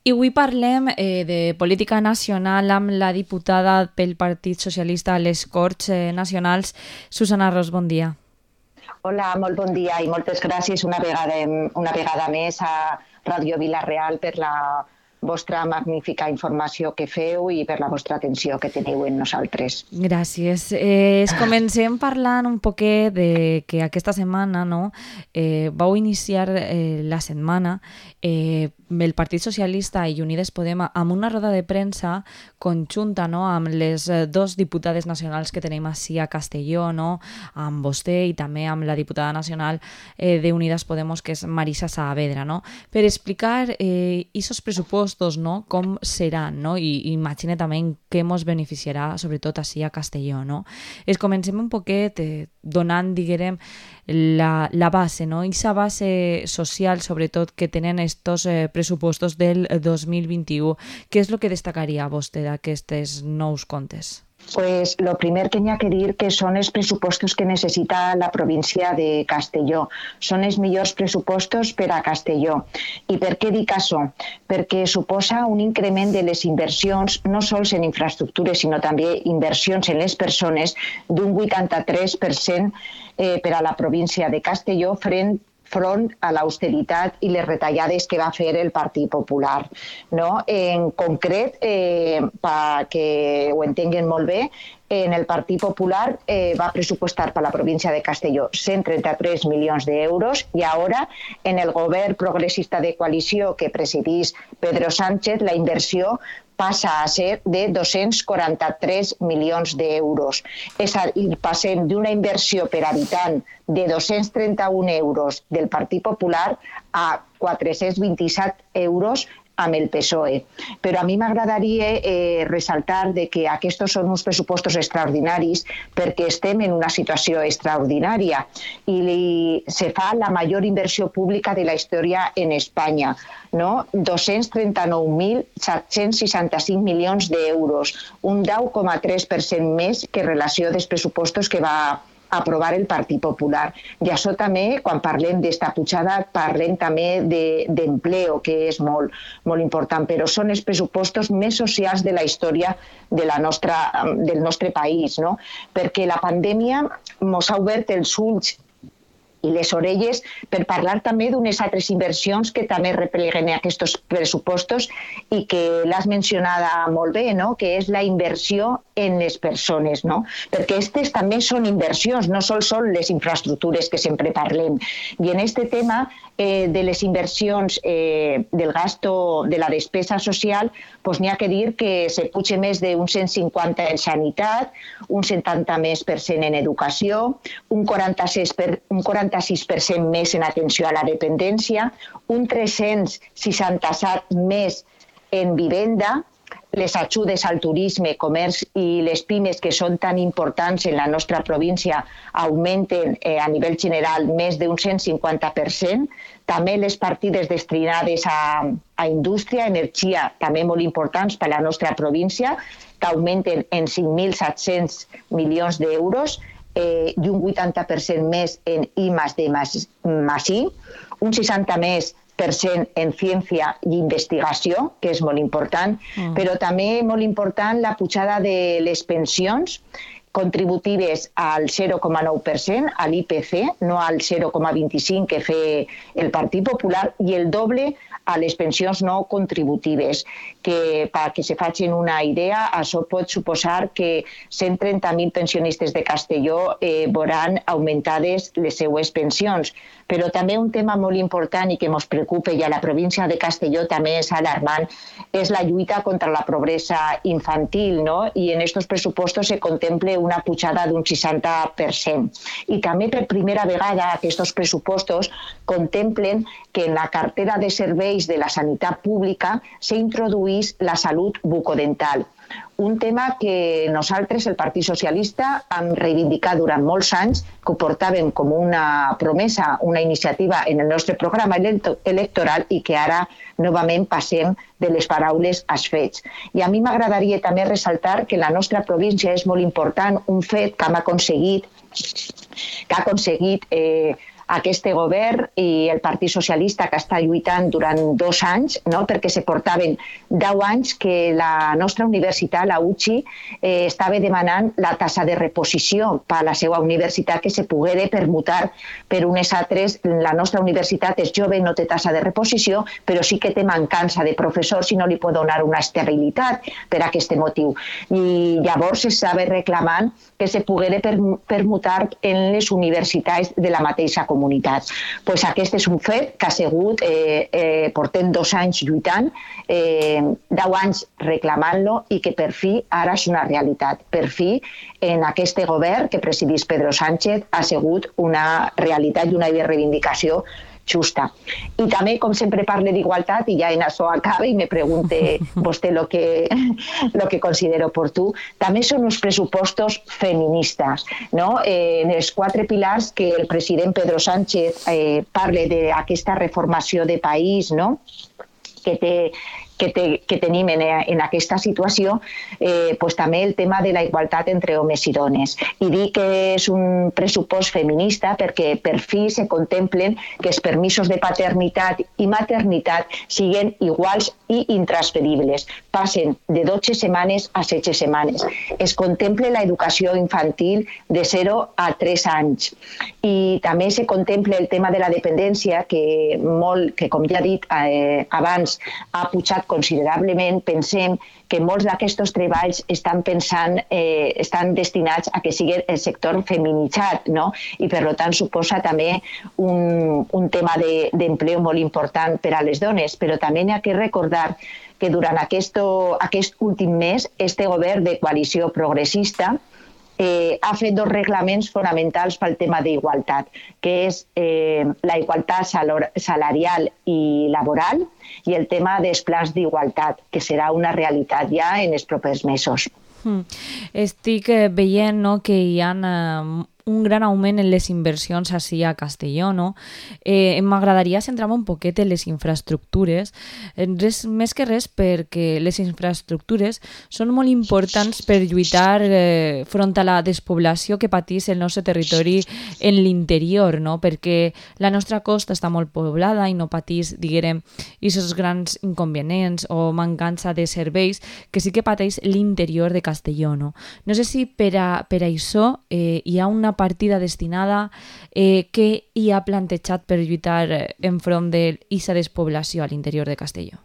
I avui parlem de política nacional amb la diputada pel Partit Socialista a les Corts Nacionals, Susana Ros, bon dia. Hola, molt bon dia i moltes gràcies una vegada més a Ràdio Vila-real per la vostra magnífica informació que feu i per la vostra atenció que teniu en nosaltres. Gràcies. Comencem parlant un poquet de que aquesta setmana vau iniciar la setmana el Partit Socialista i Unides Podem amb una roda de premsa conjunta amb les dos diputades nacionals que tenim així a Castelló, amb vostè i també amb la diputada nacional d'Unides Podemos, que és Marisa Saavedra, per explicar aquests pressupostos, com seran, i imagina també en què ens beneficiarà, sobretot així a Castelló. Comencem un poquet donant, diguem, la base, aquesta base social, sobretot, que tenen estos pressupostos del 2021. Què és el que destacaria vostè d'aquests nous comptes? Pues lo primer que n'hi ha que dir que són els pressupostos que necessita la província de Castelló. Són els millors pressupostos per a Castelló. I per què dic això? Perquè suposa un increment de les inversions, no sols en infraestructures, sinó també inversions en les persones, d'un 83% per a la província de Castelló front a l'austeritat i les retallades que va fer el Partit Popular. En concret, perquè ho entenguen molt bé, en el Partit Popular va pressupostar per a la província de Castelló 133 milions d'euros i ara en el govern progressista de coalició que presidís Pedro Sánchez la inversió passa a ser de 243 milions d'euros. És a dir, passem d'una inversió per habitant de 231 euros del Partit Popular a 427 euros amb el PSOE. Però a mi m'agradaria ressaltar que aquests són uns pressupostos extraordinaris perquè estem en una situació extraordinària i se fa la major inversió pública de la història en Espanya, 239.765 milions d'euros, un 10,3% més que relació dels pressupostos que va aprovar el Partit Popular. I això també, quan parlem d'esta pujada, parlem també d'empleo, que és molt important, però són els pressupostos més socials de la història del nostre país, perquè la pandèmia ens ha obert els ulls i les orelles per parlar també d'unes altres inversions que també repleguen aquests pressupostos i que l'has mencionada molt bé, que és la inversió en les persones, perquè aquestes també són inversions, no sols són les infraestructures que sempre parlem. I en aquest tema de les inversions del gasto de la despesa social, n'hi ha que dir que se puja més d'un 150 en sanitat, un 70% en educació, un 46% més en atenció a la dependència, un 367 més en vivenda, les ajudes al turisme, comerç i les pimes, que són tan importants en la nostra província, augmenten a nivell general més d'un 150%. També les partides destinades a indústria, energia, també molt importants per a la nostra província, que augmenten en 5.700 milions d'euros i un 80% més en I+D+I, un 60% més en ciència i investigació, que és molt important, però també molt important la pujada de les pensions contributives al 0,9%, a l'IPC, no al 0,25% que fa el Partit Popular, i el doble a les pensions no contributives, que perquè se facin una idea, això pot suposar que 130.000 pensionistes de Castelló veuran augmentades les seues pensions. Però també un tema molt important i que ens preocupa, i a la província de Castelló també és alarmant, és la lluita contra la pobresa infantil, i en aquests pressupostos se contempla una pujada d'un 60%. I també per primera vegada aquests pressupostos contemplen que en la cartera de serveis de la sanitat pública s'introduís la salut bucodental. Un tema que nosaltres, el Partit Socialista, hem reivindicat durant molts anys, que ho portàvem com una promesa, una iniciativa en el nostre programa electoral i que ara novament passem de les paraules als fets. I a mi m'agradaria també ressaltar que la nostra província és molt important, un fet que ha aconseguit aquest govern i el Partit Socialista, que està lluitant durant 2 anys, no? Perquè se portaven 10 anys que la nostra universitat, la UCI, estava demanant la tassa de reposició per a la seva universitat, que se poguera permutar per unes altres. La nostra universitat és jove, no té tassa de reposició, però sí que té mancança de professors i no li pot donar una estabilitat per aquest motiu. I llavors s'estava reclamant que se poguera permutar en les universitats de la mateixa comunitat. Pues aquest és un fet que ha sigut, portem 2 anys lluitant, 10 anys reclamant-lo i que per fi ara és una realitat. Per fi, en aquest govern que presidís Pedro Sánchez ha sigut una realitat i una reivindicació justa. I també, com sempre parle d'igualtat, i ja en això acaba i me pregunte vostè el que considero oportú, també són uns pressupostos feministes, no? En els 4 pilars que el president Pedro Sánchez parla d'aquesta reformació de país, no? que tenim en aquesta situació, pues també el tema de la igualtat entre homes i dones. I dic que és un pressupost feminista perquè per fi se contemplen que els permisos de paternitat i maternitat siguin iguals i intransferibles. Passen de 12 setmanes a 16 setmanes. Es contempla l'educació infantil de 0 a 3 anys. I també se contempla el tema de la dependència, que com ja he dit abans, ha pujat considerablement. Pensem que molts d'aquests treballs estan destinats a que sigui el sector feminitzat, no? I per tant suposa també un tema d'empleo molt important per a les dones, però també n'hi ha que recordar que durant aquest últim mes este govern de coalició progressista ha fet 2 reglaments fonamentals pel tema d'igualtat, que és la igualtat salarial i laboral i el tema dels plans d'igualtat, que serà una realitat ja en els propers mesos. Estic veient, no, que hi ha un gran augment en les inversions així a Castelló, no? M'agradaria centrar-me un poquet en les infraestructures, més que res perquè les infraestructures són molt importants per lluitar front a la despoblació que patís el nostre territori en l'interior, no? Perquè la nostra costa està molt poblada i no patís, diguem, aquests grans inconvenients o mancança de serveis que sí que pateix l'interior de Castelló, no? No sé si per això hi ha una partida destinada que hi ha plantejat per lluitar enfront d'aquesta despoblació a l'interior de Castelló.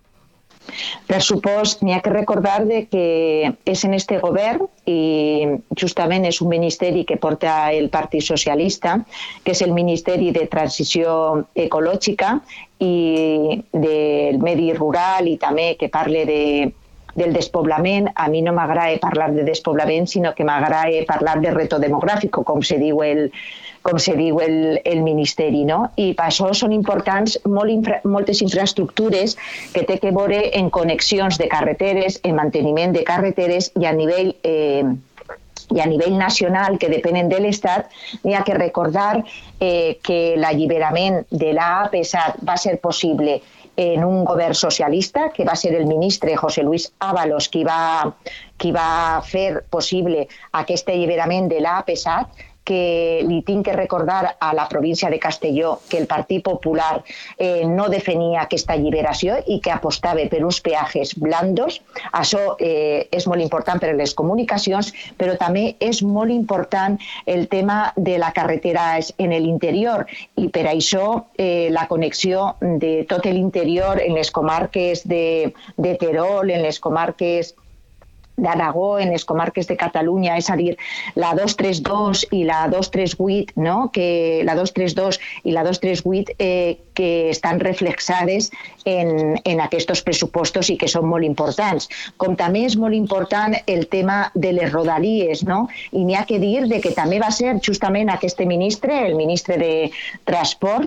Per supost, n'hi ha que recordar que és en este govern i justament és un ministeri que porta el Partit Socialista, que és el Ministeri de Transició Ecològica i del Medi Rural i també que parle del despoblament. A mi no m'agrada parlar de despoblament, sinó que m'agrada parlar de reto demogràfic, com se diu el Ministeri, no? I per això són importants moltes infraestructures que té que veure en connexions de carreteres, en manteniment de carreteres i a nivell nacional, que depenen de l'Estat. N'hi ha que recordar que l'alliberament de l'AP7 va ser possible en un govern socialista, que va ser el ministre José Luis Ábalos qui va fer possible aquest alliberament de l'AP7, que li tinc que recordar a la província de Castelló que el Partit Popular no defenia aquesta alliberació i que apostava per uns peatges blandos. Això és molt important per a les comunicacions, però també és molt important el tema de la carretera en l'interior i per això la connexió de tot l'interior en les comarques de Terol, en les comarques d'Aragó, en les comarques de Catalunya, és a dir, la 232 i la 238, no? Que la 232 i la 238 que estan reflexades en aquests pressupostos i que són molt importants. Com també és molt important el tema de les rodalies, no? I n'hi ha que dir que també va ser justament aquest ministre, el ministre de Transports,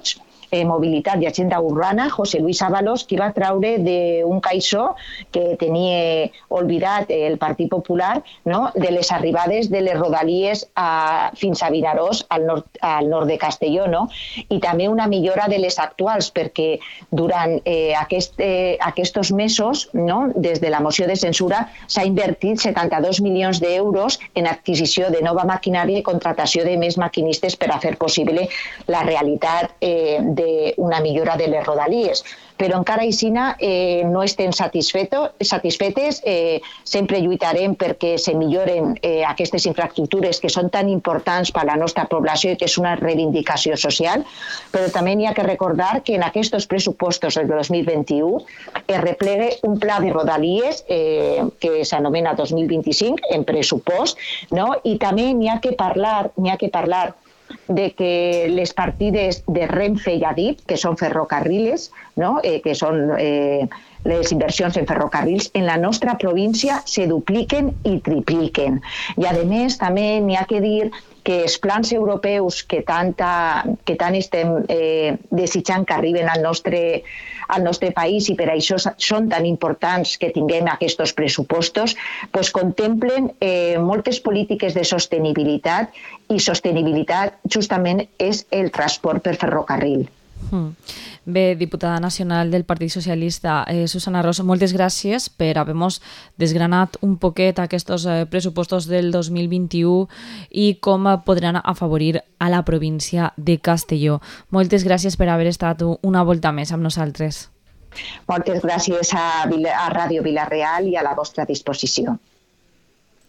Mobilitat i Agenda Urbana, José Luis Ábalos, qui va treure d'un caixó que tenia oblidat el Partit Popular, no?, de les arribades de les rodalies fins a Vinaròs, al nord de Castelló, no? I també una millora de les actuals, perquè durant aquests mesos, no?, des de la moció de censura, s'ha invertit 72 milions d'euros en adquisició de nova maquinària i contratació de més maquinistes per a fer possible la realitat d'una millora de les rodalies. Però encara així no estem satisfetes. Sempre lluitarem perquè se milloren aquestes infraestructures que són tan importants per a la nostra població i que és una reivindicació social, però també n'hi ha que recordar que en aquests pressupostos del 2021 es replega un pla de rodalies que s'anomena 2025 en pressupost, no? I també n'hi ha que parlar de que les partides de Renfe i Adif, que són ferrocarriles, no?, que són les inversions en ferrocarrils, en la nostra província se dupliquen i tripliquen. I, a més, també n'hi ha que dir que els plans europeus que tant estem desitjant que arriben al nostre país i per això són tan importants que tinguem aquests pressupostos, contemplen moltes polítiques de sostenibilitat i sostenibilitat justament és el transport per ferrocarril. Bé, diputada nacional del Partit Socialista, Susana Ros, moltes gràcies per haver-nos desgranat un poquet aquests pressupostos del 2021 i com podran afavorir a la província de Castelló. Moltes gràcies per haver estat una volta més amb nosaltres. Moltes gràcies a Ràdio Vila-real i a la vostra disposició.